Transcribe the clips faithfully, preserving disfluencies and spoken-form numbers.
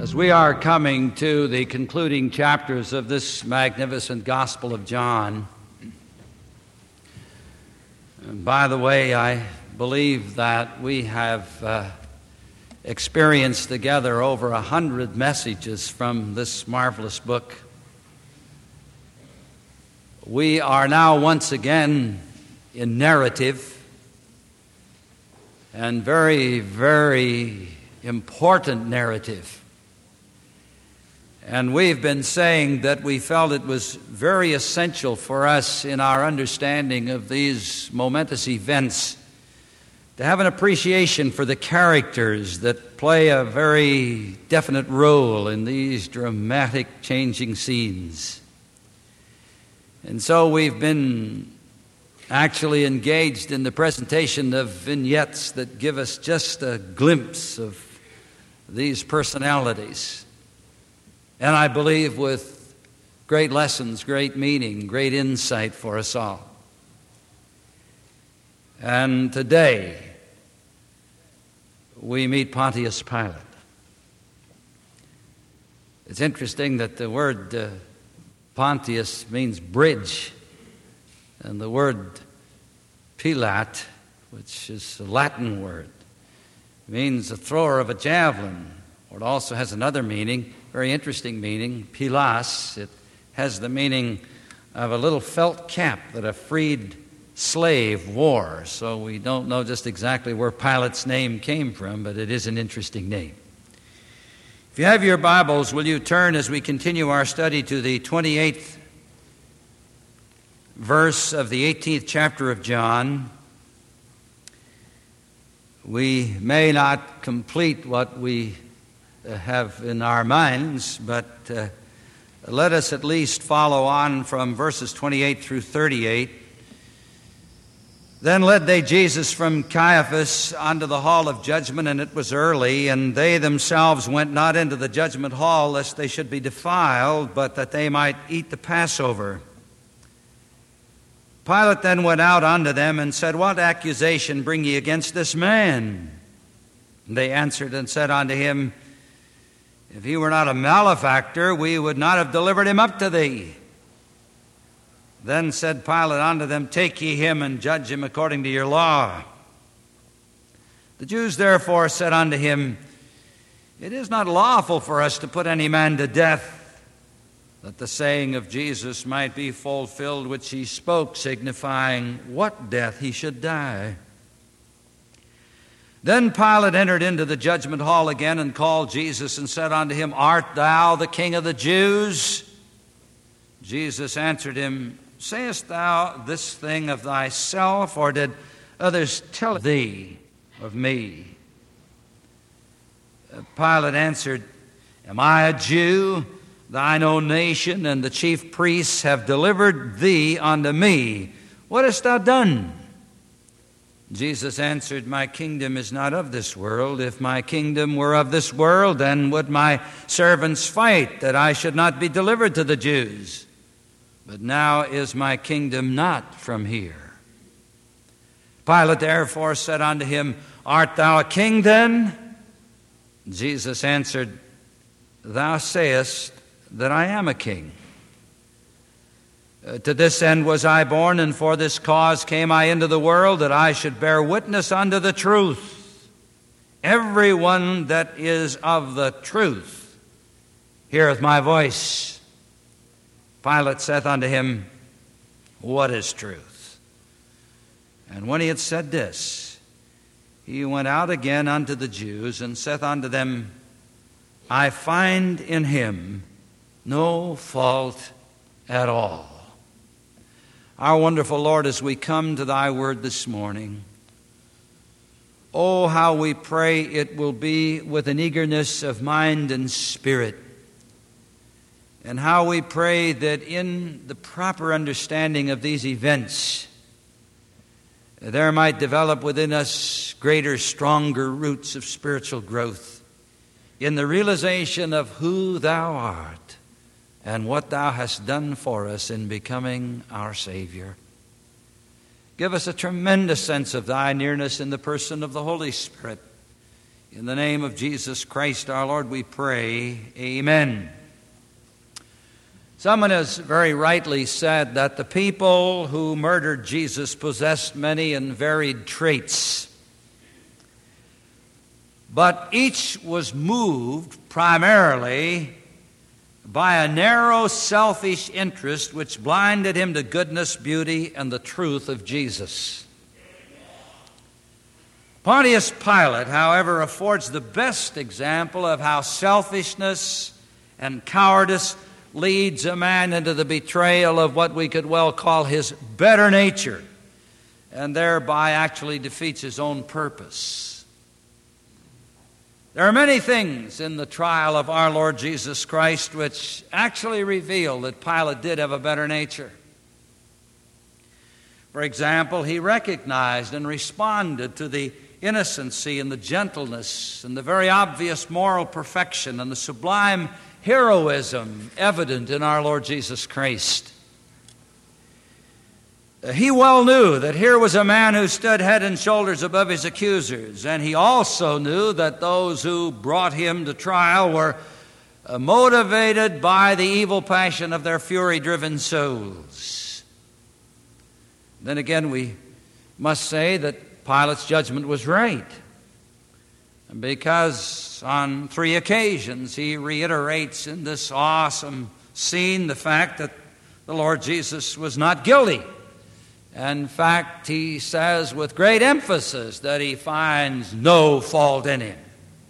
As we are coming to the concluding chapters of this magnificent Gospel of John, and by the way, I believe that we have uh, experienced together over a hundred messages from this marvelous book. We are now once again in narrative, and very, very important narrative. And we've been saying that we felt it was very essential for us in our understanding of these momentous events to have an appreciation for the characters that play a very definite role in these dramatic changing scenes. And so we've been actually engaged in the presentation of vignettes that give us just a glimpse of these personalities. And I believe with great lessons, great meaning, great insight for us all. And today, we meet Pontius Pilate. It's interesting that the word uh, Pontius means bridge, and the word Pilate, which is a Latin word, means the thrower of a javelin. Or it also has another meaning, very interesting meaning, pilas. It has the meaning of a little felt cap that a freed slave wore. So we don't know just exactly where Pilate's name came from, but it is an interesting name. If you have your Bibles, will you turn as we continue our study to the twenty-eighth verse of the eighteenth chapter of John. We may not complete what we have in our minds, but uh, let us at least follow on from verses twenty-eight through thirty-eight. Then led they Jesus from Caiaphas unto the hall of judgment, and it was early, and they themselves went not into the judgment hall, lest they should be defiled, but that they might eat the Passover. Pilate then went out unto them and said, What accusation bring ye against this man? And they answered and said unto him, If he were not a malefactor, we would not have delivered him up to thee. Then said Pilate unto them, Take ye him and judge him according to your law. The Jews therefore said unto him, It is not lawful for us to put any man to death, that the saying of Jesus might be fulfilled, which he spoke, signifying what death he should die. Then Pilate entered into the judgment hall again, and called Jesus, and said unto him, Art thou the King of the Jews? Jesus answered him, Sayest thou this thing of thyself, or did others tell thee of me? Pilate answered, Am I a Jew? Thine own nation and the chief priests have delivered thee unto me. What hast thou done? Jesus answered, My kingdom is not of this world. If my kingdom were of this world, then would my servants fight, that I should not be delivered to the Jews. But now is my kingdom not from here. Pilate therefore said unto him, Art thou a king then? Jesus answered, Thou sayest that I am a king. Uh, to this end was I born, and for this cause came I into the world, that I should bear witness unto the truth. Everyone that is of the truth heareth my voice. Pilate saith unto him, What is truth? And when he had said this, he went out again unto the Jews, and saith unto them, I find in him no fault at all. Our wonderful Lord, as we come to thy word this morning, oh, how we pray it will be with an eagerness of mind and spirit. And how we pray that in the proper understanding of these events, there might develop within us greater, stronger roots of spiritual growth in the realization of who thou art and what thou hast done for us in becoming our Savior. Give us a tremendous sense of thy nearness in the person of the Holy Spirit. In the name of Jesus Christ our Lord we pray, amen. Someone has very rightly said that the people who murdered Jesus possessed many and varied traits. But each was moved primarily by a narrow, selfish interest which blinded him to goodness, beauty, and the truth of Jesus. Pontius Pilate, however, affords the best example of how selfishness and cowardice leads a man into the betrayal of what we could well call his better nature, and thereby actually defeats his own purpose. There are many things in the trial of our Lord Jesus Christ which actually reveal that Pilate did have a better nature. For example, he recognized and responded to the innocency and the gentleness and the very obvious moral perfection and the sublime heroism evident in our Lord Jesus Christ. He well knew that here was a man who stood head and shoulders above his accusers, and he also knew that those who brought him to trial were motivated by the evil passion of their fury-driven souls. Then again, we must say that Pilate's judgment was right, because on three occasions he reiterates in this awesome scene the fact that the Lord Jesus was not guilty. In fact, he says with great emphasis that he finds no fault in him.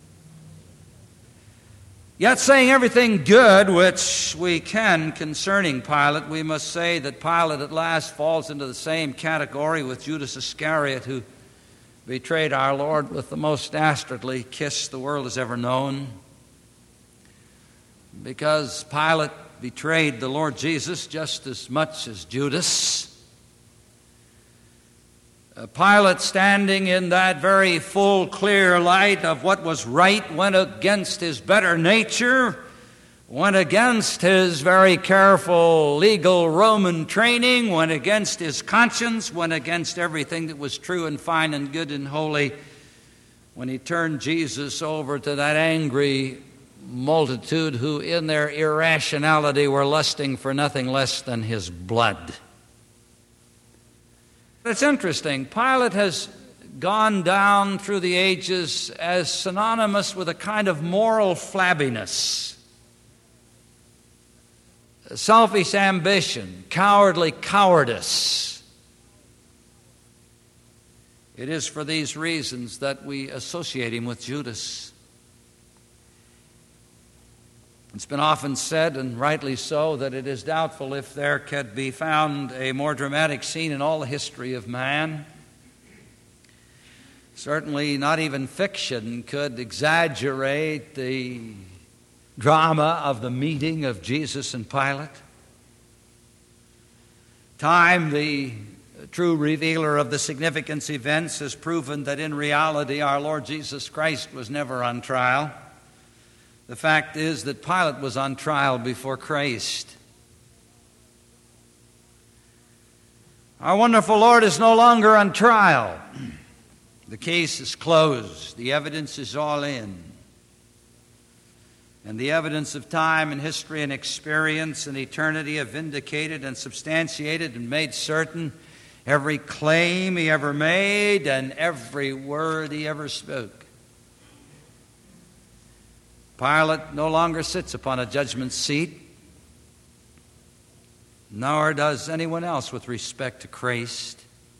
Yet, saying everything good which we can concerning Pilate, we must say that Pilate at last falls into the same category with Judas Iscariot, who betrayed our Lord with the most dastardly kiss the world has ever known. Because Pilate betrayed the Lord Jesus just as much as Judas. Pilate, standing in that very full, clear light of what was right, went against his better nature, went against his very careful legal Roman training, went against his conscience, went against everything that was true and fine and good and holy when he turned Jesus over to that angry multitude who in their irrationality were lusting for nothing less than his blood. It's interesting. Pilate has gone down through the ages as synonymous with a kind of moral flabbiness, selfish ambition, cowardly cowardice. It is for these reasons that we associate him with Judas. It's been often said, and rightly so, that it is doubtful if there could be found a more dramatic scene in all the history of man. Certainly not even fiction could exaggerate the drama of the meeting of Jesus and Pilate. Time, the true revealer of the significance events, has proven that in reality our Lord Jesus Christ was never on trial. The fact is that Pilate was on trial before Christ. Our wonderful Lord is no longer on trial. The case is closed. The evidence is all in. And the evidence of time and history and experience and eternity have vindicated and substantiated and made certain every claim he ever made and every word he ever spoke. Pilate no longer sits upon a judgment seat, nor does anyone else with respect to Christ.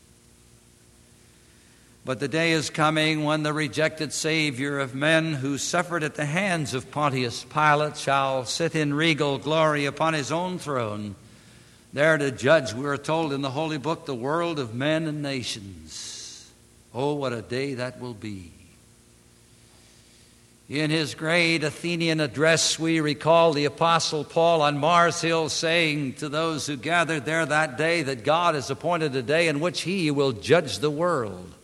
But the day is coming when the rejected Savior of men who suffered at the hands of Pontius Pilate shall sit in regal glory upon his own throne, there to judge, we are told in the Holy Book, the world of men and nations. Oh, what a day that will be. In his great Athenian address, we recall the Apostle Paul on Mars Hill saying to those who gathered there that day that God has appointed a day in which he will judge the world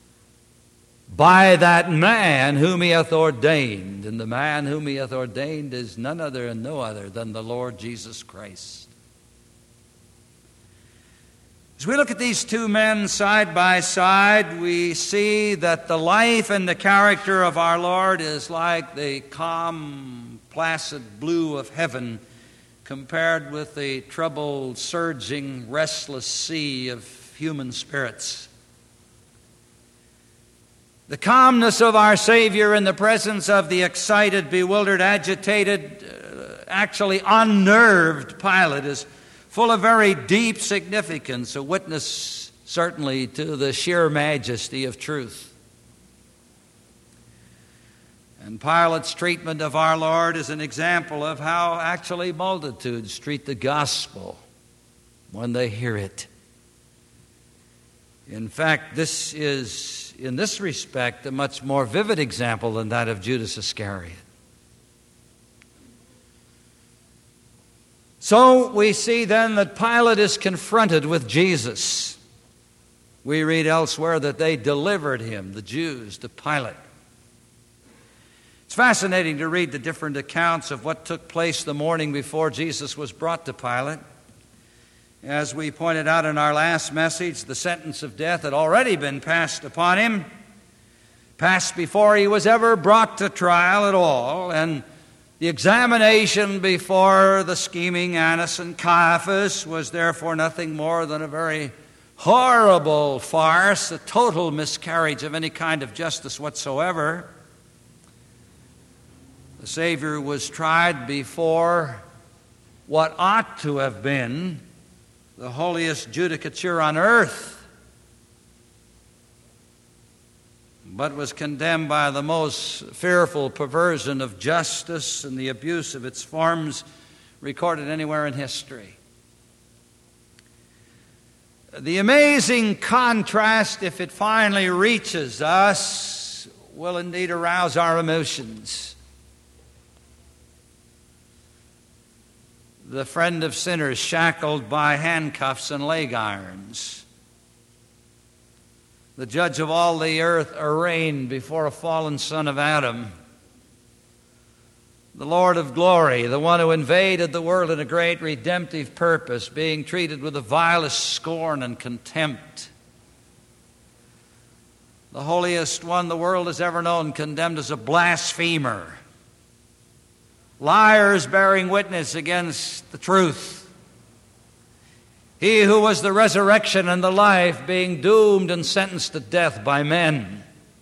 by that man whom he hath ordained. And the man whom he hath ordained is none other and no other than the Lord Jesus Christ. As we look at these two men side by side, we see that the life and the character of our Lord is like the calm, placid blue of heaven compared with the troubled, surging, restless sea of human spirits. The calmness of our Savior in the presence of the excited, bewildered, agitated, uh, actually unnerved Pilate is full of very deep significance, a witness certainly to the sheer majesty of truth. And Pilate's treatment of our Lord is an example of how actually multitudes treat the gospel when they hear it. In fact, this is, in this respect, a much more vivid example than that of Judas Iscariot. So we see then that Pilate is confronted with Jesus. We read elsewhere that they delivered him, the Jews, to Pilate. It's fascinating to read the different accounts of what took place the morning before Jesus was brought to Pilate. As we pointed out in our last message, the sentence of death had already been passed upon him, passed before he was ever brought to trial at all, and the examination before the scheming Annas and Caiaphas was therefore nothing more than a very horrible farce, a total miscarriage of any kind of justice whatsoever. The Savior was tried before what ought to have been the holiest judicature on earth, but was condemned by the most fearful perversion of justice and the abuse of its forms recorded anywhere in history. The amazing contrast, if it finally reaches us, will indeed arouse our emotions. The friend of sinners shackled by handcuffs and leg irons. The judge of all the earth arraigned before a fallen son of Adam. The Lord of glory, the one who invaded the world in a great redemptive purpose, being treated with the vilest scorn and contempt. The holiest one the world has ever known, condemned as a blasphemer. Liars bearing witness against the truth. He who was the resurrection and the life, being doomed and sentenced to death by men.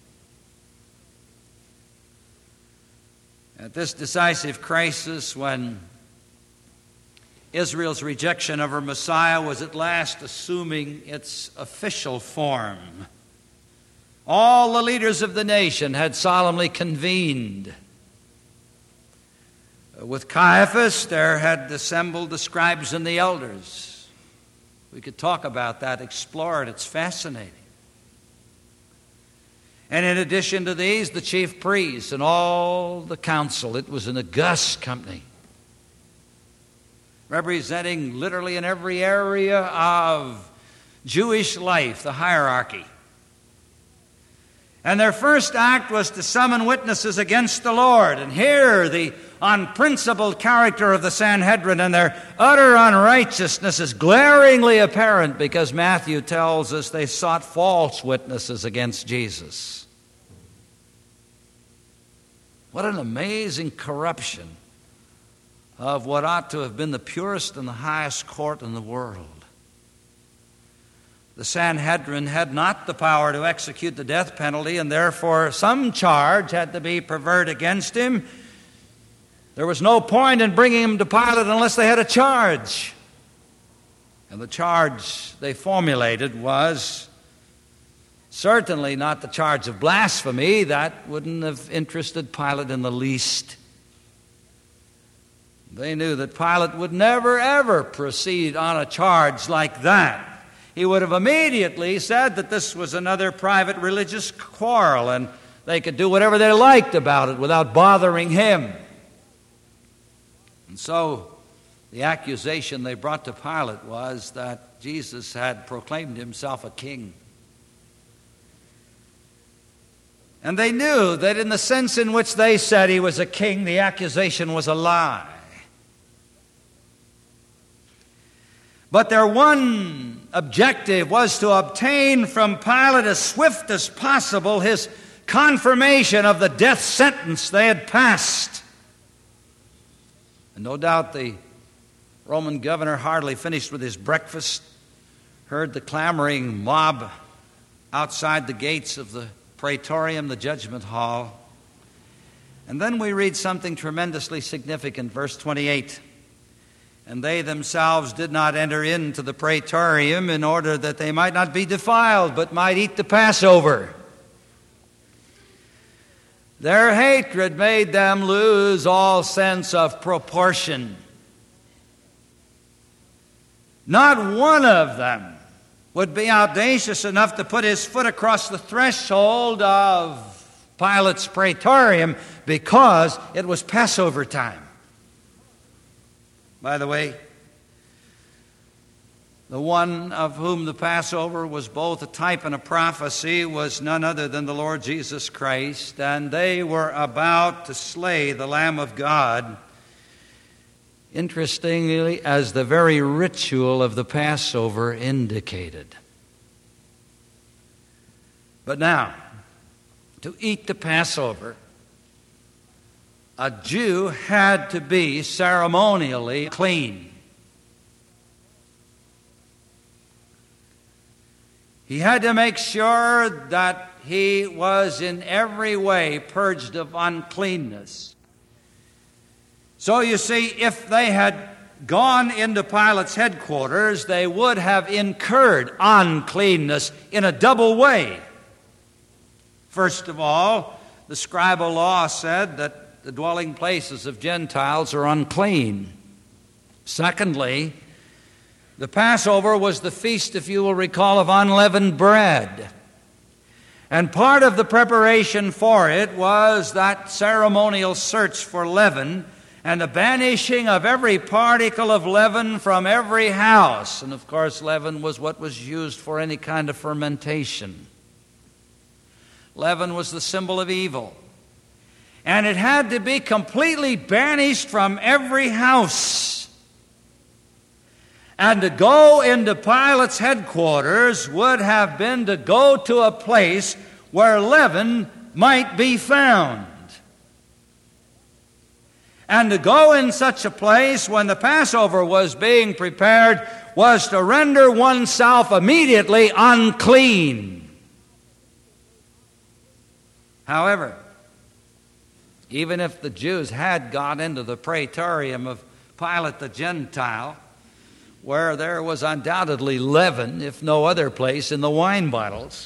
At this decisive crisis, when Israel's rejection of her Messiah was at last assuming its official form, all the leaders of the nation had solemnly convened. With Caiaphas, there had assembled the scribes and the elders. We could talk about that, explore it. It's fascinating. And in addition to these, the chief priests and all the council. It was an august company, representing literally in every area of Jewish life, the hierarchy. And their first act was to summon witnesses against the Lord. And here the unprincipled character of the Sanhedrin and their utter unrighteousness is glaringly apparent, because Matthew tells us they sought false witnesses against Jesus. What an amazing corruption of what ought to have been the purest and the highest court in the world. The Sanhedrin had not the power to execute the death penalty, and therefore some charge had to be preferred against him. There was no point in bringing him to Pilate unless they had a charge. And the charge they formulated was certainly not the charge of blasphemy. That wouldn't have interested Pilate in the least. They knew that Pilate would never, ever proceed on a charge like that. He would have immediately said that this was another private religious quarrel and they could do whatever they liked about it without bothering him. And so the accusation they brought to Pilate was that Jesus had proclaimed himself a king. And they knew that in the sense in which they said he was a king, the accusation was a lie. But their one objective was to obtain from Pilate as swift as possible his confirmation of the death sentence they had passed. And no doubt the Roman governor, hardly finished with his breakfast, heard the clamoring mob outside the gates of the Praetorium, the judgment hall. And then we read something tremendously significant, verse twenty-eight. And they themselves did not enter into the Praetorium in order that they might not be defiled, but might eat the Passover. Their hatred made them lose all sense of proportion. Not one of them would be audacious enough to put his foot across the threshold of Pilate's Praetorium because it was Passover time. By the way, the one of whom the Passover was both a type and a prophecy was none other than the Lord Jesus Christ, and they were about to slay the Lamb of God. Interestingly, as the very ritual of the Passover indicated. But now, to eat the Passover, a Jew had to be ceremonially clean. He had to make sure that he was in every way purged of uncleanness. So you see, if they had gone into Pilate's headquarters, they would have incurred uncleanness in a double way. First of all, the scribal law said that the dwelling places of Gentiles are unclean. Secondly, the Passover was the feast, if you will recall, of unleavened bread. And part of the preparation for it was that ceremonial search for leaven and the banishing of every particle of leaven from every house. And of course, leaven was what was used for any kind of fermentation. Leaven was the symbol of evil. And it had to be completely banished from every house. And to go into Pilate's headquarters would have been to go to a place where leaven might be found. And to go in such a place when the Passover was being prepared was to render oneself immediately unclean. However, even if the Jews had got into the Praetorium of Pilate the Gentile, where there was undoubtedly leaven, if no other place, in the wine bottles,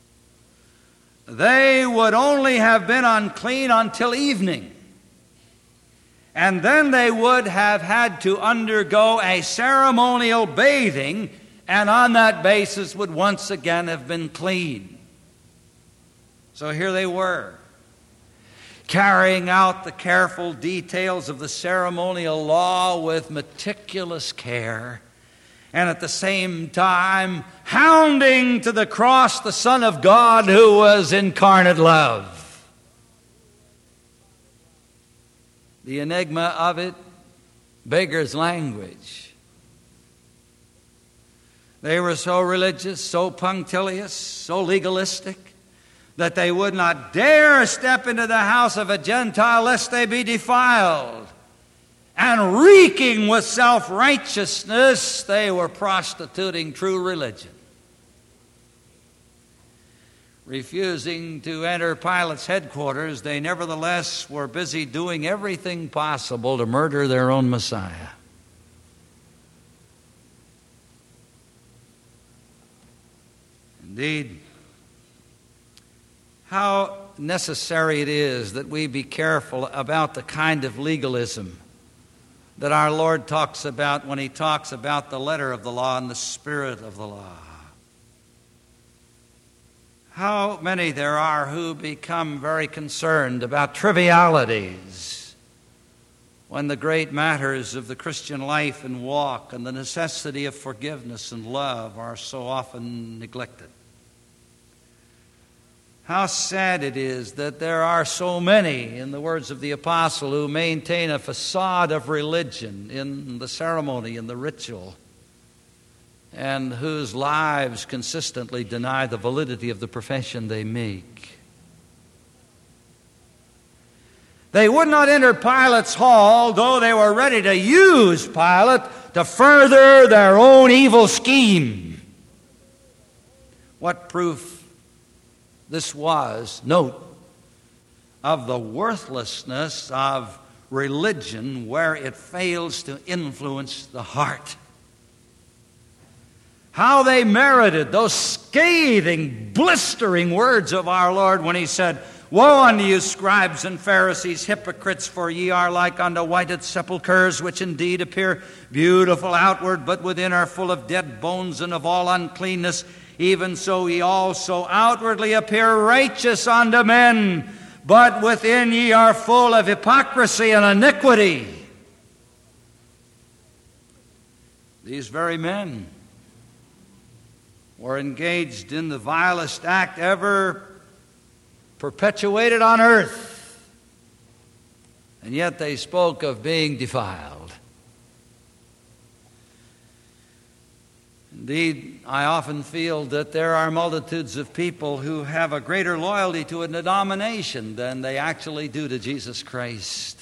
they would only have been unclean until evening. And then they would have had to undergo a ceremonial bathing, and on that basis would once again have been clean. So here they were, carrying out the careful details of the ceremonial law with meticulous care, and at the same time hounding to the cross the Son of God who was incarnate love. The enigma of it beggars language. They were so religious, so punctilious, so legalistic, that they would not dare step into the house of a Gentile lest they be defiled. And reeking with self-righteousness, they were prostituting true religion. Refusing to enter Pilate's headquarters, they nevertheless were busy doing everything possible to murder their own Messiah. Indeed, how necessary it is that we be careful about the kind of legalism that our Lord talks about when he talks about the letter of the law and the spirit of the law. How many there are who become very concerned about trivialities when the great matters of the Christian life and walk and the necessity of forgiveness and love are so often neglected. How sad it is that there are so many, in the words of the apostle, who maintain a facade of religion in the ceremony and the ritual, and whose lives consistently deny the validity of the profession they make. They would not enter Pilate's hall, though they were ready to use Pilate to further their own evil scheme. What proof this was, note, of the worthlessness of religion where it fails to influence the heart. How they merited those scathing, blistering words of our Lord when he said, "Woe unto you, scribes and Pharisees, hypocrites, for ye are like unto whited sepulchres, which indeed appear beautiful outward, but within are full of dead bones and of all uncleanness. Even so ye also outwardly appear righteous unto men, but within ye are full of hypocrisy and iniquity." These very men were engaged in the vilest act ever perpetuated on earth, and yet they spoke of being defiled. Indeed, I often feel that there are multitudes of people who have a greater loyalty to a denomination than they actually do to Jesus Christ.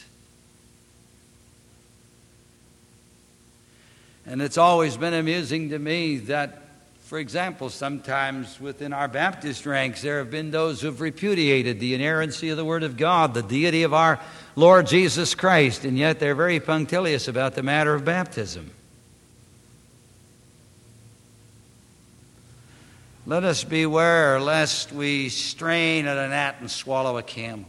And it's always been amusing to me that, for example, sometimes within our Baptist ranks, there have been those who have repudiated the inerrancy of the Word of God, the deity of our Lord Jesus Christ, and yet they're very punctilious about the matter of baptism. Let us beware lest we strain at a gnat and swallow a camel.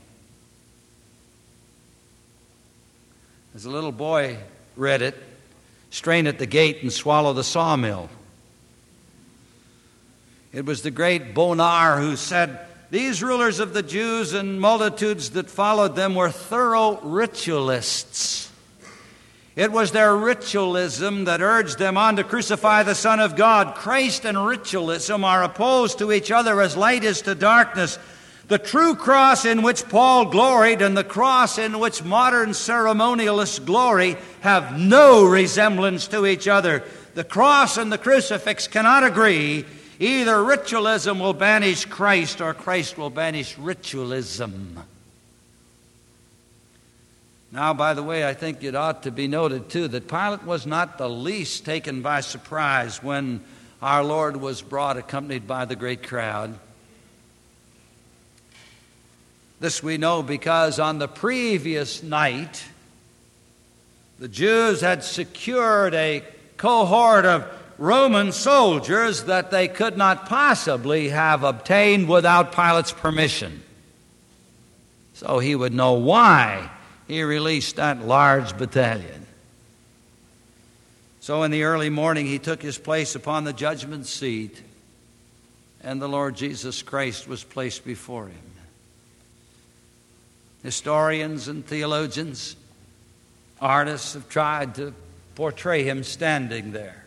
As a little boy read it, strain at the gate and swallow the sawmill. It was the great Bonar who said, "These rulers of the Jews and multitudes that followed them were thorough ritualists. It was their ritualism that urged them on to crucify the Son of God. Christ and ritualism are opposed to each other as light is to darkness. The true cross in which Paul gloried and the cross in which modern ceremonialists glory have no resemblance to each other. The cross and the crucifix cannot agree. Either ritualism will banish Christ or Christ will banish ritualism." Now, by the way, I think it ought to be noted, too, that Pilate was not the least taken by surprise when our Lord was brought accompanied by the great crowd. This we know because on the previous night, the Jews had secured a cohort of Roman soldiers that they could not possibly have obtained without Pilate's permission. So he would know why he released that large battalion. So in the early morning he took his place upon the judgment seat, and the Lord Jesus Christ was placed before him. Historians and theologians, artists have tried to portray him standing there,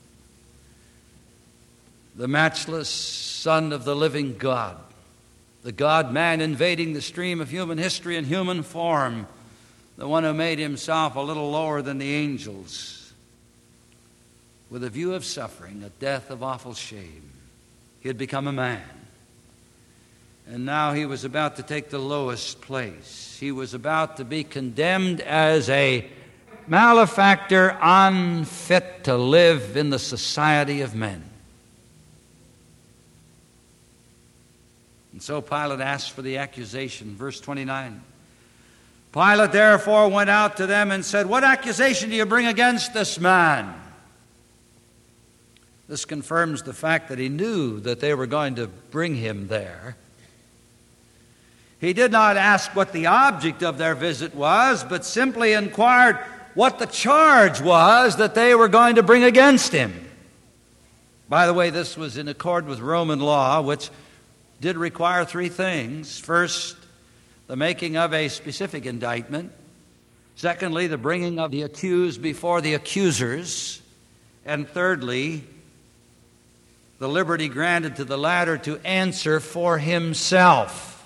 the matchless Son of the living God, the God-man invading the stream of human history in human form, the one who made himself a little lower than the angels, with a view of suffering, a death of awful shame. He had become a man, and now he was about to take the lowest place. He was about to be condemned as a malefactor unfit to live in the society of men. And so Pilate asked for the accusation. Verse twenty-nine. Pilate therefore went out to them and said, "What accusation do you bring against this man?" This confirms the fact that he knew that they were going to bring him there. He did not ask what the object of their visit was, but simply inquired what the charge was that they were going to bring against him. By the way, this was in accord with Roman law, which did require three things. First, the making of a specific indictment. Secondly, the bringing of the accused before the accusers. And thirdly, the liberty granted to the latter to answer for himself.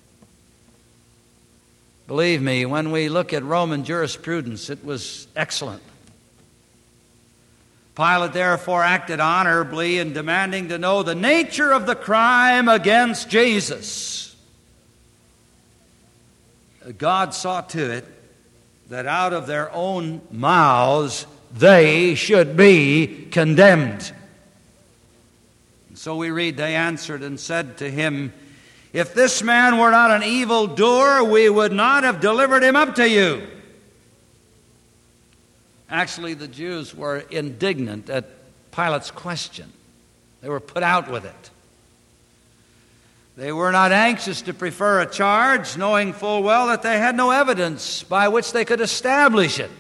Believe me, when we look at Roman jurisprudence, it was excellent. Pilate therefore acted honorably in demanding to know the nature of the crime against Jesus. God saw to it that out of their own mouths they should be condemned. And so we read, they answered and said to him, "If this man were not an evildoer, we would not have delivered him up to you." Actually, the Jews were indignant at Pilate's question. They were put out with it. They were not anxious to prefer a charge, knowing full well that they had no evidence by which they could establish it.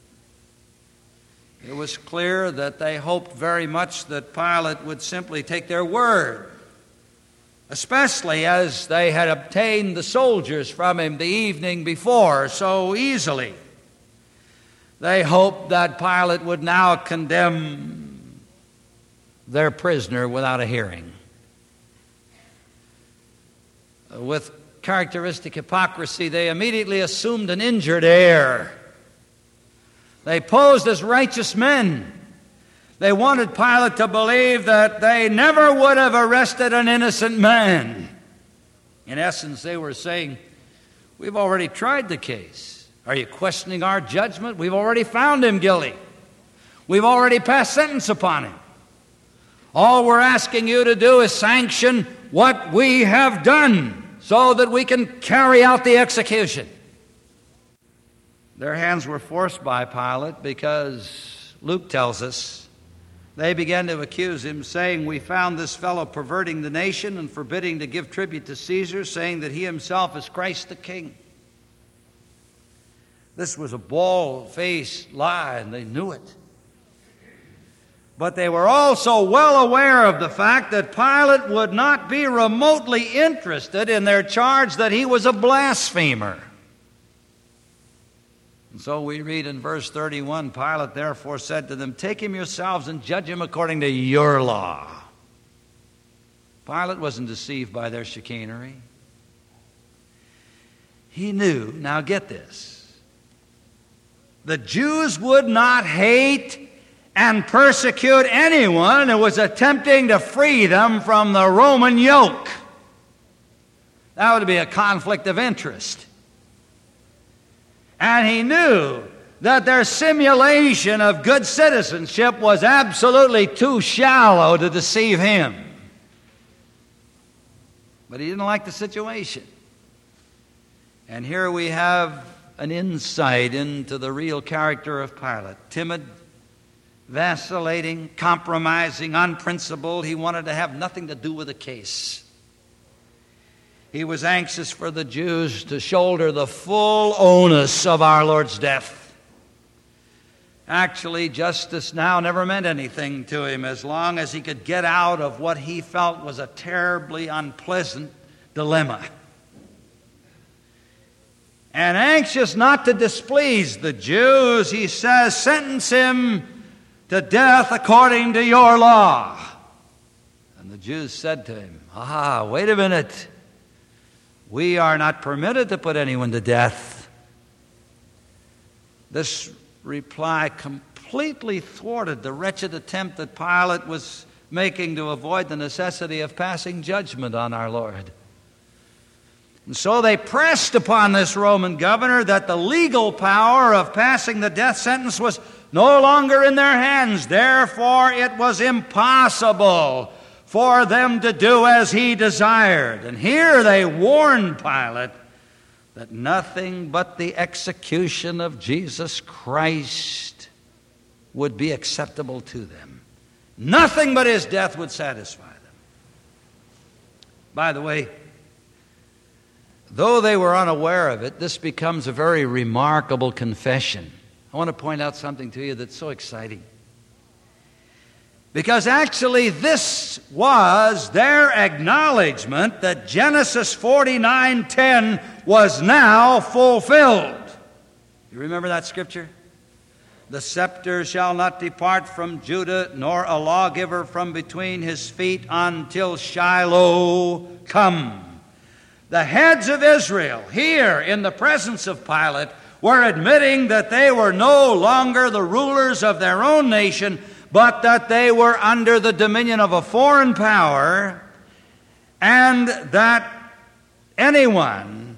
It was clear that they hoped very much that Pilate would simply take their word, especially as they had obtained the soldiers from him the evening before so easily. They hoped that Pilate would now condemn their prisoner without a hearing. With characteristic hypocrisy, they immediately assumed an injured heir. They posed as righteous men. They wanted Pilate to believe that they never would have arrested an innocent man. In essence, they were saying, "We've already tried the case. Are you questioning our judgment? We've already found him guilty. We've already passed sentence upon him. All we're asking you to do is sanction what we have done so that we can carry out the execution." Their hands were forced by Pilate because Luke tells us they began to accuse him, saying, "We found this fellow perverting the nation and forbidding to give tribute to Caesar, saying that he himself is Christ the King." This was a bald-faced lie, and they knew it. But they were also well aware of the fact that Pilate would not be remotely interested in their charge that he was a blasphemer. And so we read in verse thirty-one, Pilate therefore said to them, "Take him yourselves and judge him according to your law." Pilate wasn't deceived by their chicanery. He knew, now get this, the Jews would not hate and persecute anyone who was attempting to free them from the Roman yoke. That would be a conflict of interest. And he knew that their simulation of good citizenship was absolutely too shallow to deceive him. But he didn't like the situation. And here we have an insight into the real character of Pilate. Timid, vacillating, compromising, unprincipled. He wanted to have nothing to do with the case. He was anxious for the Jews to shoulder the full onus of our Lord's death. Actually, justice now never meant anything to him as long as he could get out of what he felt was a terribly unpleasant dilemma. And anxious not to displease the Jews, he says, "Sentence him to death according to your law." And the Jews said to him, "Ah, wait a minute. We are not permitted to put anyone to death." This reply completely thwarted the wretched attempt that Pilate was making to avoid the necessity of passing judgment on our Lord. And so they pressed upon this Roman governor that the legal power of passing the death sentence was no longer in their hands. Therefore, it was impossible for them to do as he desired. And here they warned Pilate that nothing but the execution of Jesus Christ would be acceptable to them. Nothing but his death would satisfy them. By the way, though they were unaware of it, this becomes a very remarkable confession. I want to point out something to you that's so exciting. Because actually this was their acknowledgement that Genesis forty-nine ten was now fulfilled. You remember that scripture? "The scepter shall not depart from Judah, nor a lawgiver from between his feet until Shiloh come." The heads of Israel, here in the presence of Pilate, were admitting that they were no longer the rulers of their own nation, but that they were under the dominion of a foreign power, and that anyone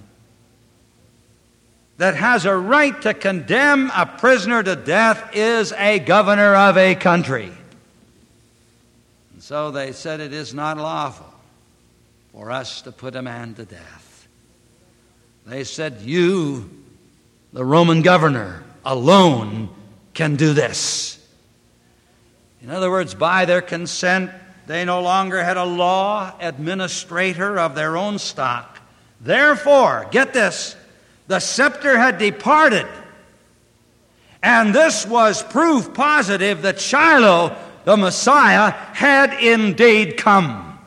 that has a right to condemn a prisoner to death is a governor of a country. And so they said it is not lawful for us to put a man to death. They said, you, the Roman governor, alone can do this. In other words, by their consent, they no longer had a law administrator of their own stock. Therefore, get this, the scepter had departed. And this was proof positive that Shiloh, the Messiah, had indeed come.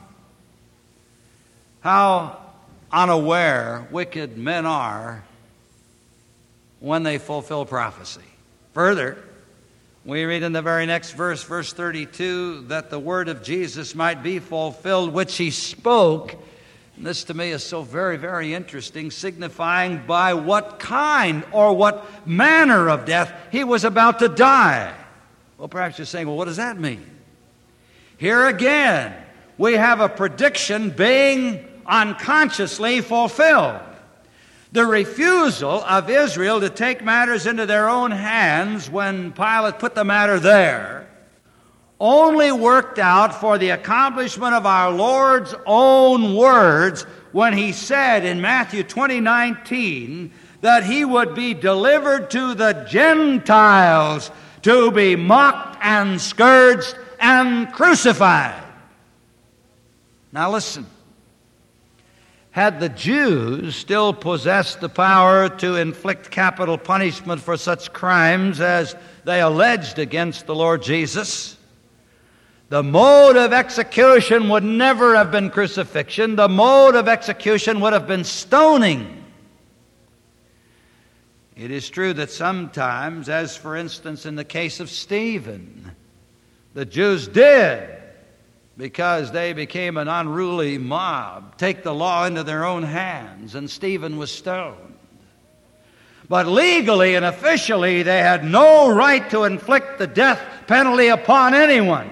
How unaware wicked men are when they fulfill prophecy. Further, we read in the very next verse, verse thirty-two, that the word of Jesus might be fulfilled, which he spoke. And this to me is so very, very interesting, signifying by what kind or what manner of death he was about to die. Well, perhaps you're saying, well, what does that mean? Here again, we have a prediction being unconsciously fulfilled. The refusal of Israel to take matters into their own hands when Pilate put the matter there only worked out for the accomplishment of our Lord's own words when he said in Matthew twenty nineteen that he would be delivered to the Gentiles to be mocked and scourged and crucified. Now listen. Had the Jews still possessed the power to inflict capital punishment for such crimes as they alleged against the Lord Jesus, the mode of execution would never have been crucifixion. The mode of execution would have been stoning. It is true that sometimes, as for instance in the case of Stephen, the Jews did, because they became an unruly mob, take the law into their own hands, and Stephen was stoned. But legally and officially, they had no right to inflict the death penalty upon anyone.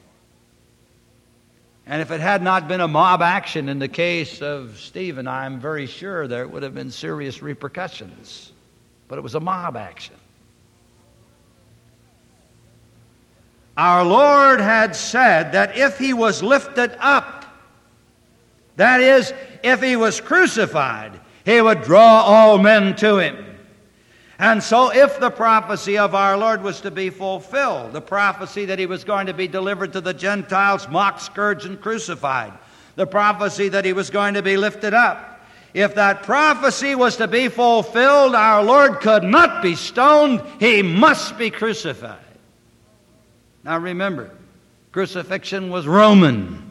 And if it had not been a mob action in the case of Stephen, I'm very sure there would have been serious repercussions. But it was a mob action. Our Lord had said that if he was lifted up, that is, if he was crucified, he would draw all men to him. And so if the prophecy of our Lord was to be fulfilled, the prophecy that he was going to be delivered to the Gentiles, mocked, scourged, and crucified, the prophecy that he was going to be lifted up, if that prophecy was to be fulfilled, our Lord could not be stoned, he must be crucified. Now remember, crucifixion was Roman.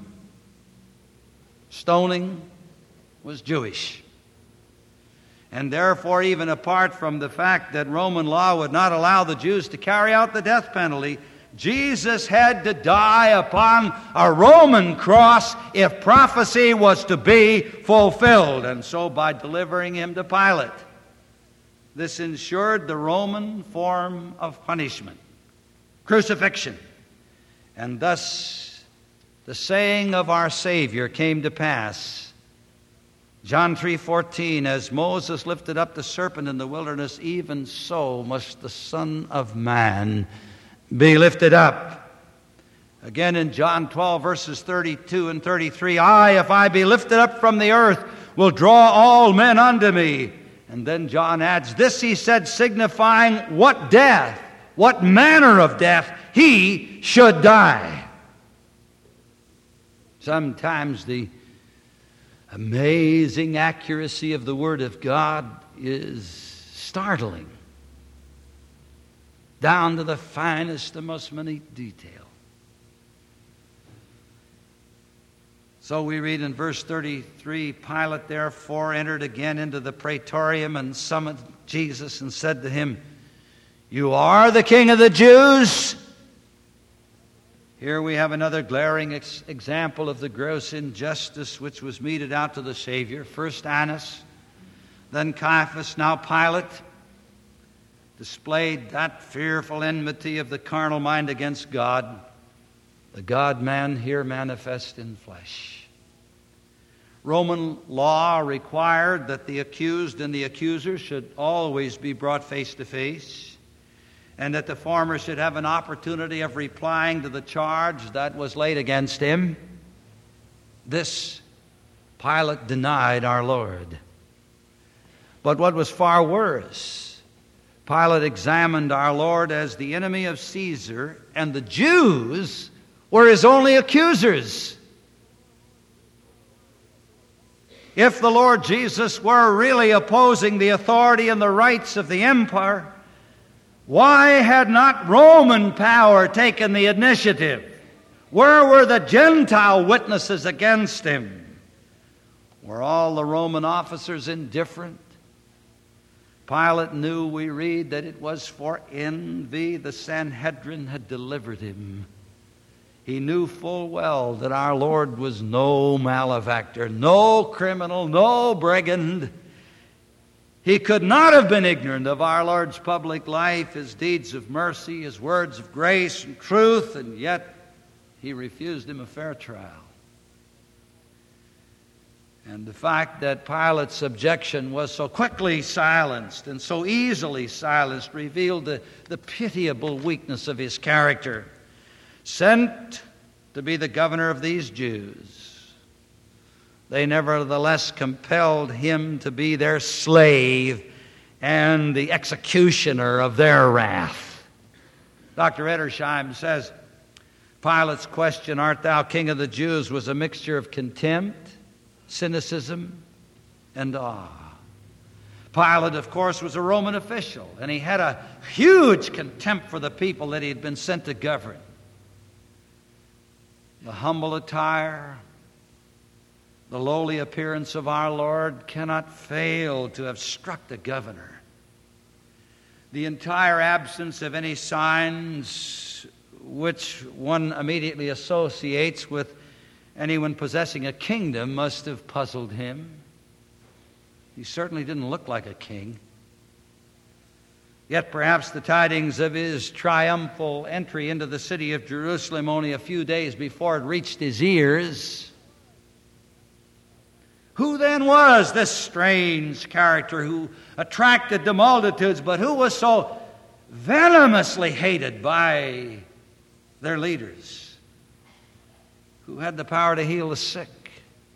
Stoning was Jewish. And therefore, even apart from the fact that Roman law would not allow the Jews to carry out the death penalty, Jesus had to die upon a Roman cross if prophecy was to be fulfilled. And so by delivering him to Pilate, this ensured the Roman form of punishment, crucifixion. And thus the saying of our Savior came to pass. John three fourteen, as Moses lifted up the serpent in the wilderness, even so must the Son of Man be lifted up. Again in John twelve, verses thirty-two and thirty-three, I, if I be lifted up from the earth, will draw all men unto me. And then John adds, this he said, signifying what death, what manner of death he should die. Sometimes the amazing accuracy of the Word of God is startling, down to the finest and most minute detail. So we read in verse thirty-three, Pilate therefore entered again into the praetorium and summoned Jesus and said to him, you are the King of the Jews? Here we have another glaring ex- example of the gross injustice which was meted out to the Savior. First Annas, then Caiaphas, now Pilate. displayed that fearful enmity of the carnal mind against God, the God-man here manifest in flesh. Roman law required that the accused and the accuser should always be brought face to face, and that the former should have an opportunity of replying to the charge that was laid against him. This Pilate denied our Lord. But what was far worse, Pilate examined our Lord as the enemy of Caesar, and the Jews were his only accusers. If the Lord Jesus were really opposing the authority and the rights of the empire, why had not Roman power taken the initiative? Where were the Gentile witnesses against him? Were all the Roman officers indifferent? Pilate knew, we read, that it was for envy the Sanhedrin had delivered him. He knew full well that our Lord was no malefactor, no criminal, no brigand. He could not have been ignorant of our Lord's public life, his deeds of mercy, his words of grace and truth, and yet he refused him a fair trial. And the fact that Pilate's objection was so quickly silenced and so easily silenced revealed the, the pitiable weakness of his character. Sent to be the governor of these Jews, they nevertheless compelled him to be their slave and the executioner of their wrath. Doctor Edersheim says, Pilate's question, "Art thou king of the Jews?" was a mixture of contempt, cynicism, and awe. Pilate, of course, was a Roman official, and he had a huge contempt for the people that he had been sent to govern. The humble attire, the lowly appearance of our Lord cannot fail to have struck the governor. The entire absence of any signs which one immediately associates with anyone possessing a kingdom must have puzzled him. He certainly didn't look like a king. Yet perhaps the tidings of his triumphal entry into the city of Jerusalem only a few days before it reached his ears. Who then was this strange character who attracted the multitudes, but who was so venomously hated by their leaders? Who had the power to heal the sick?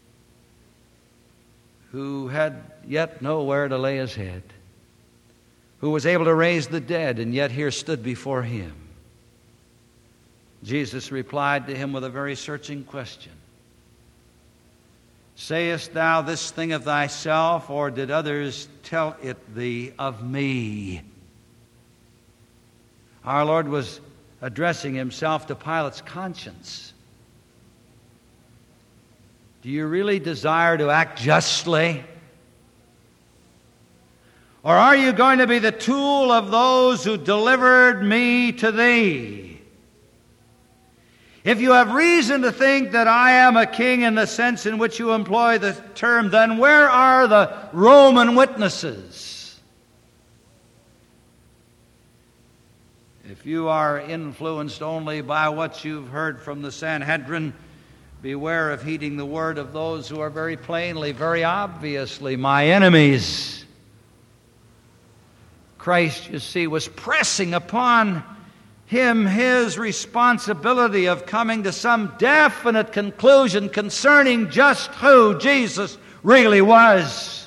Who had yet nowhere to lay his head? Who was able to raise the dead, and yet here stood before him? Jesus replied to him with a very searching question. Sayest thou this thing of thyself, or did others tell it thee of me? Our Lord was addressing himself to Pilate's conscience. Do you really desire to act justly? Or are you going to be the tool of those who delivered me to thee? If you have reason to think that I am a king in the sense in which you employ the term, then where are the Roman witnesses? If you are influenced only by what you've heard from the Sanhedrin, beware of heeding the word of those who are very plainly, very obviously my enemies. Christ, you see, was pressing upon him his responsibility of coming to some definite conclusion concerning just who Jesus really was.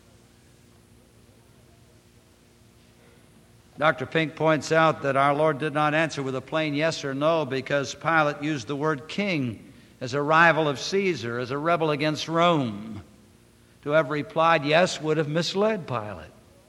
Doctor Pink points out that our Lord did not answer with a plain yes or no because Pilate used the word king as a rival of Caesar, as a rebel against Rome. To have replied yes would have misled Pilate.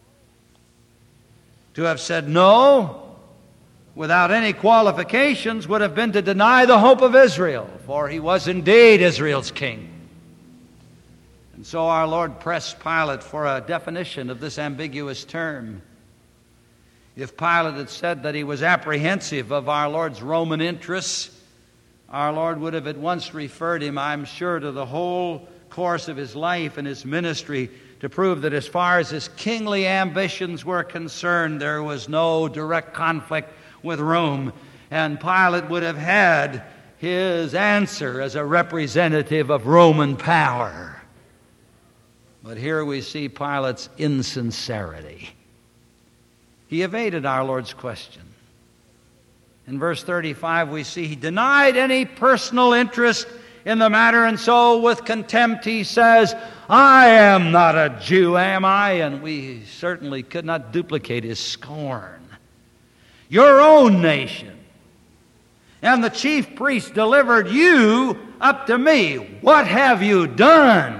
To have said no without any qualifications would have been to deny the hope of Israel, for he was indeed Israel's king. And so our Lord pressed Pilate for a definition of this ambiguous term. If Pilate had said that he was apprehensive of our Lord's Roman interests, our Lord would have at once referred him, I'm sure, to the whole course of his life and his ministry, to prove that as far as his kingly ambitions were concerned, there was no direct conflict with Rome, and Pilate would have had his answer as a representative of Roman power. But here we see Pilate's insincerity. He evaded our Lord's question. In verse thirty-five, we see he denied any personal interest in the matter, and so with contempt he says, I am not a Jew, am I? And we certainly could not duplicate his scorn. Your own nation and the chief priest delivered you up to me. What have you done?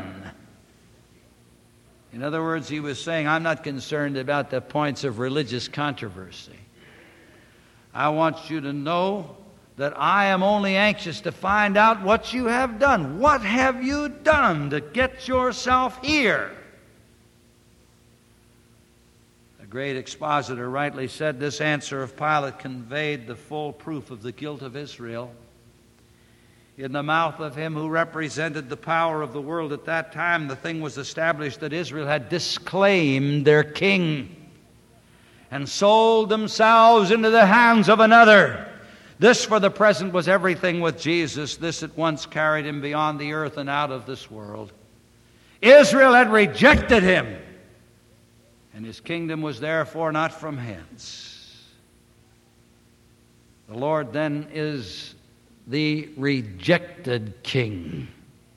In other words, he was saying, I'm not concerned about the points of religious controversy. I want you to know that I am only anxious to find out what you have done. What have you done to get yourself here? The great expositor rightly said this answer of Pilate conveyed the full proof of the guilt of Israel. In the mouth of him who represented the power of the world at that time, the thing was established that Israel had disclaimed their king and sold themselves into the hands of another. This, for the present, was everything with Jesus. This at once carried him beyond the earth and out of this world. Israel had rejected him, and his kingdom was therefore not from hence. The Lord then is the rejected king.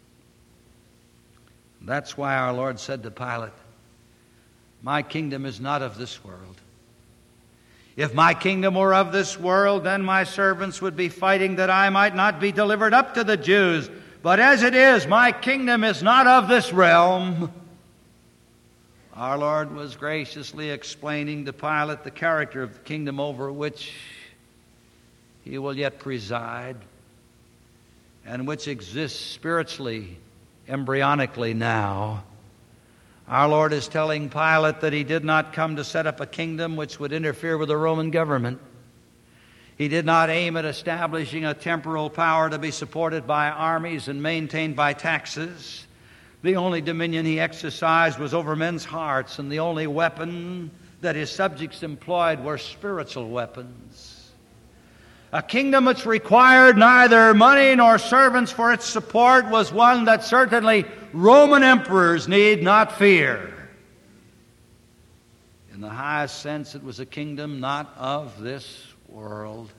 That's why our Lord said to Pilate, my kingdom is not of this world. If my kingdom were of this world, then my servants would be fighting that I might not be delivered up to the Jews. But as it is, my kingdom is not of this realm. Our Lord was graciously explaining to Pilate the character of the kingdom over which he will yet preside, and which exists spiritually, embryonically now. Our Lord is telling Pilate that he did not come to set up a kingdom which would interfere with the Roman government. He did not aim at establishing a temporal power to be supported by armies and maintained by taxes. The only dominion he exercised was over men's hearts, and the only weapon that his subjects employed were spiritual weapons. A kingdom which required neither money nor servants for its support was one that certainly Roman emperors need not fear. In the highest sense, it was a kingdom not of this world.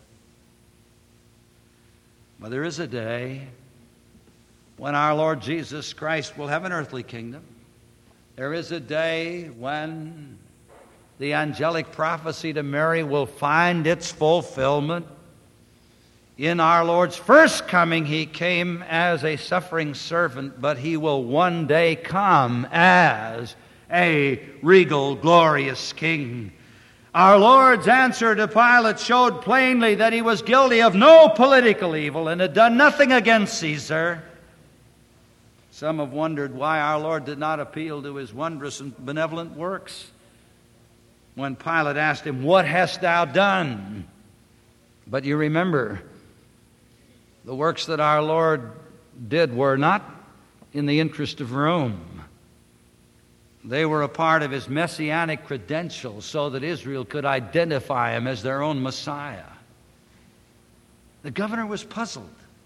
But there is a day when our Lord Jesus Christ will have an earthly kingdom. There is a day when the angelic prophecy to Mary will find its fulfillment. In our Lord's first coming, he came as a suffering servant, but he will one day come as a regal, glorious king. Our Lord's answer to Pilate showed plainly that he was guilty of no political evil and had done nothing against Caesar. Some have wondered why our Lord did not appeal to his wondrous and benevolent works when Pilate asked him, what hast thou done? But you remember, the works that our Lord did were not in the interest of Rome. They were a part of his messianic credentials so that Israel could identify him as their own Messiah. The governor was puzzled.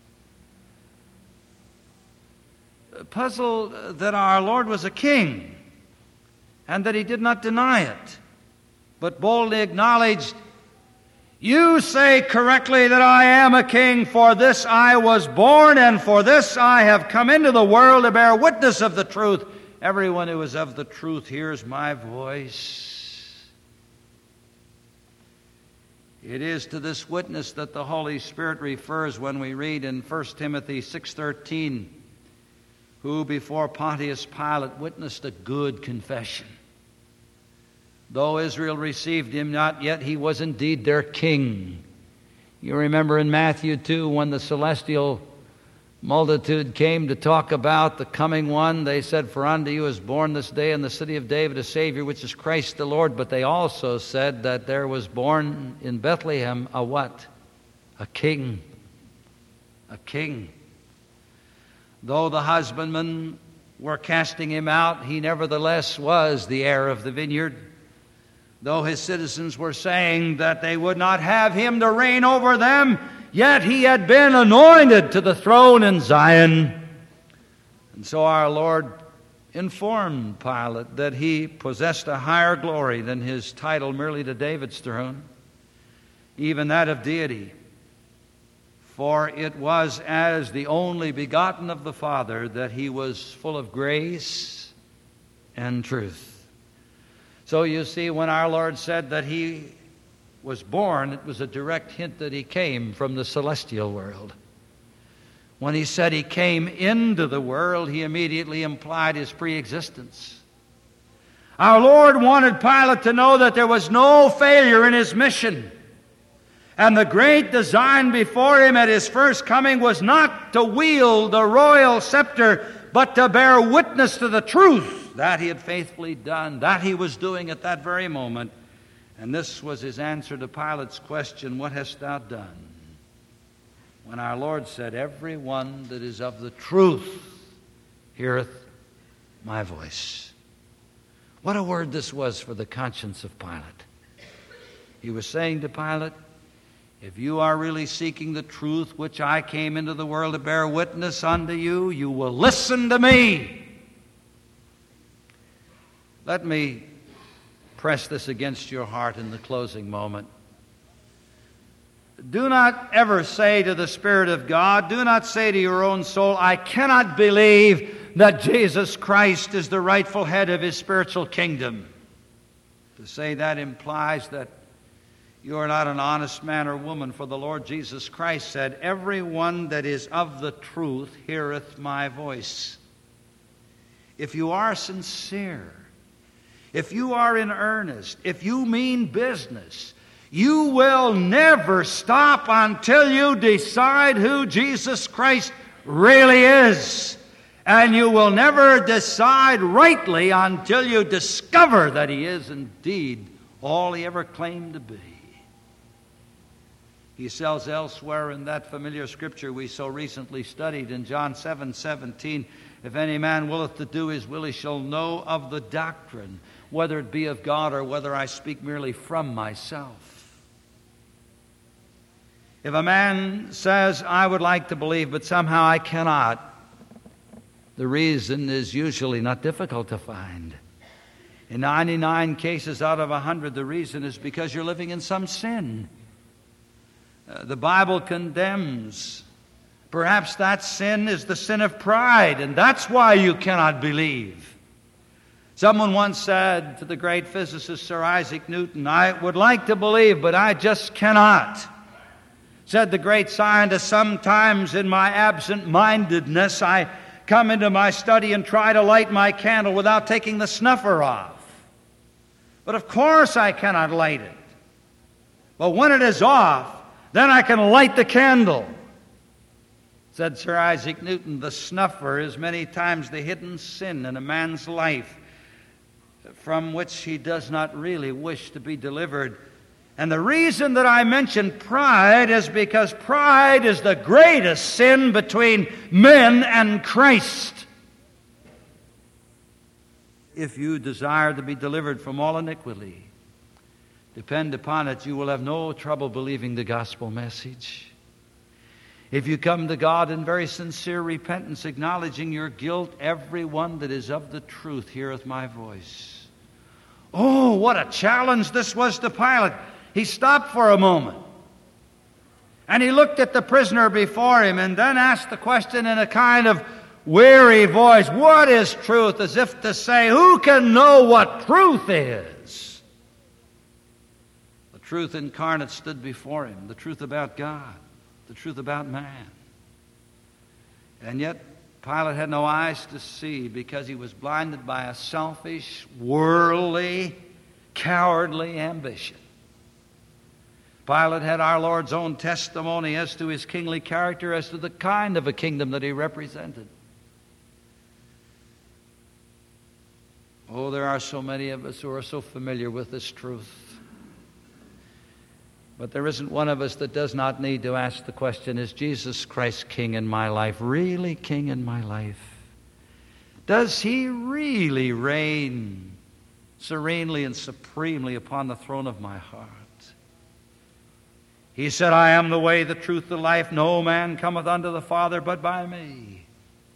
Puzzled that our Lord was a king and that he did not deny it, but boldly acknowledged, you say correctly that I am a king. For this I was born, and for this I have come into the world to bear witness of the truth. Everyone who is of the truth hears my voice. It is to this witness that the Holy Spirit refers when we read in First Timothy six thirteen, who before Pontius Pilate witnessed a good confession. Though Israel received him not yet, he was indeed their king. You remember in Matthew two, when the celestial multitude came to talk about the coming one, they said, for unto you is born this day in the city of David a Savior, which is Christ the Lord. But they also said that there was born in Bethlehem a what? A king. A king. Though the husbandman were casting him out, he nevertheless was the heir of the vineyard. Though his citizens were saying that they would not have him to reign over them, yet he had been anointed to the throne in Zion. And so our Lord informed Pilate that he possessed a higher glory than his title merely to David's throne, even that of deity. For it was as the only begotten of the Father that he was full of grace and truth. So you see, when our Lord said that he was born, it was a direct hint that he came from the celestial world. When he said he came into the world, he immediately implied his pre-existence. Our Lord wanted Pilate to know that there was no failure in his mission. And the great design before him at his first coming was not to wield the royal scepter, but to bear witness to the truth that he had faithfully done, that he was doing at that very moment. And this was his answer to Pilate's question, "What hast thou done?" When our Lord said, "Every one that is of the truth heareth my voice." What a word this was for the conscience of Pilate. He was saying to Pilate, if you are really seeking the truth which I came into the world to bear witness unto you, you will listen to me. Let me press this against your heart in the closing moment. Do not ever say to the Spirit of God, do not say to your own soul, I cannot believe that Jesus Christ is the rightful head of his spiritual kingdom. To say that implies that you are not an honest man or woman, for the Lord Jesus Christ said, every one that is of the truth heareth my voice. If you are sincere, if you are in earnest, if you mean business, you will never stop until you decide who Jesus Christ really is. And you will never decide rightly until you discover that he is indeed all he ever claimed to be. He says elsewhere in that familiar scripture we so recently studied in John seven seventeen, if any man willeth to do his will, he shall know of the doctrine, whether it be of God or whether I speak merely from myself. If a man says, I would like to believe, but somehow I cannot, the reason is usually not difficult to find. In ninety-nine cases out of one hundred, the reason is because you're living in some sin. Uh, the Bible condemns. Perhaps that sin is the sin of pride, and that's why you cannot believe. Someone once said to the great physicist Sir Isaac Newton, I would like to believe, but I just cannot. Said the great scientist, sometimes in my absent-mindedness, I come into my study and try to light my candle without taking the snuffer off. But of course I cannot light it. But when it is off, then I can light the candle. Said Sir Isaac Newton, the snuffer is many times the hidden sin in a man's life from which he does not really wish to be delivered. And the reason that I mention pride is because pride is the greatest sin between men and Christ. If you desire to be delivered from all iniquity, depend upon it, you will have no trouble believing the gospel message. If you come to God in very sincere repentance, acknowledging your guilt, every one that is of the truth heareth my voice. Oh, what a challenge this was to Pilate. He stopped for a moment, and he looked at the prisoner before him and then asked the question in a kind of weary voice, what is truth? As if to say, who can know what truth is? The truth incarnate stood before him, the truth about God, the truth about man. And yet Pilate had no eyes to see because he was blinded by a selfish, worldly, cowardly ambition. Pilate had our Lord's own testimony as to his kingly character, as to the kind of a kingdom that he represented. Oh, there are so many of us who are so familiar with this truth. But there isn't one of us that does not need to ask the question, is Jesus Christ King in my life, really King in my life? Does he really reign serenely and supremely upon the throne of my heart? He said, I am the way, the truth, the life. No man cometh unto the Father but by me.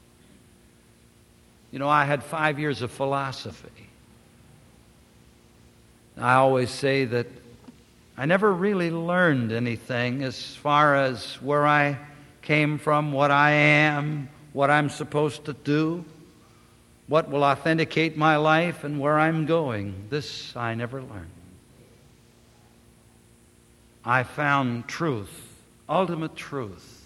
You know, I had five years of philosophy. I always say that I never really learned anything as far as where I came from, what I am, what I'm supposed to do, what will authenticate my life, and where I'm going. This I never learned. I found truth, ultimate truth,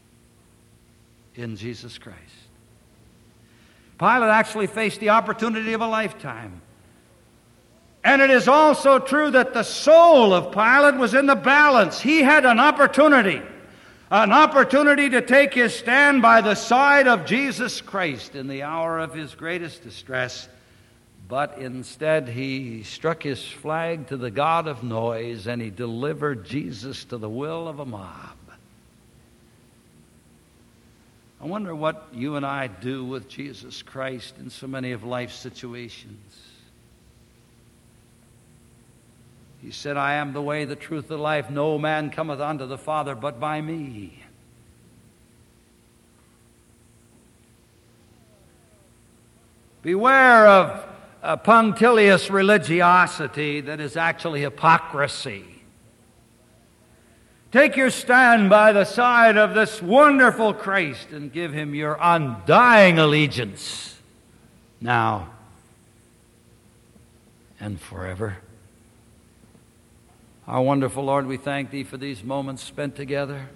in Jesus Christ. Pilate actually faced the opportunity of a lifetime. And it is also true that the soul of Pilate was in the balance. He had an opportunity, an opportunity to take his stand by the side of Jesus Christ in the hour of his greatest distress. But instead he struck his flag to the god of noise, and he delivered Jesus to the will of a mob. I wonder what you and I do with Jesus Christ in so many of life's situations. He said, I am the way, the truth, the life. No man cometh unto the Father but by me. Beware of a punctilious religiosity that is actually hypocrisy. Take your stand by the side of this wonderful Christ and give him your undying allegiance, now and forever. Our wonderful Lord, we thank Thee for these moments spent together.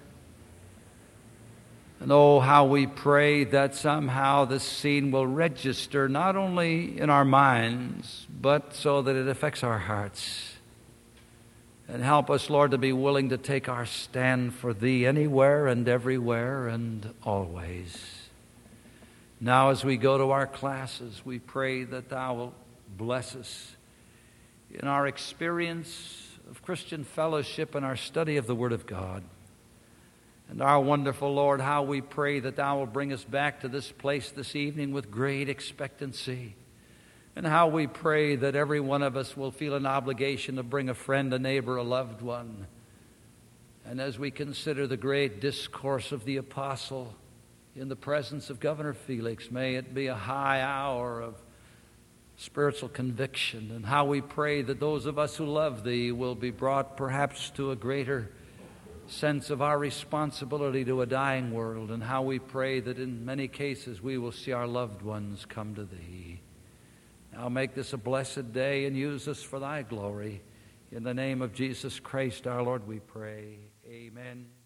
And oh, how we pray that somehow this scene will register not only in our minds, but so that it affects our hearts. And help us, Lord, to be willing to take our stand for Thee anywhere and everywhere and always. Now as we go to our classes, we pray that Thou wilt bless us in our experience of Christian fellowship and our study of the Word of God. And our wonderful Lord, how we pray that Thou will bring us back to this place this evening with great expectancy. And how we pray that every one of us will feel an obligation to bring a friend, a neighbor, a loved one. And as we consider the great discourse of the apostle in the presence of Governor Felix, may it be a high hour of spiritual conviction. And how we pray that those of us who love Thee will be brought perhaps to a greater sense of our responsibility to a dying world. And how we pray that in many cases we will see our loved ones come to Thee. Now make this a blessed day and use us for Thy glory. In the name of Jesus Christ our Lord we pray. Amen.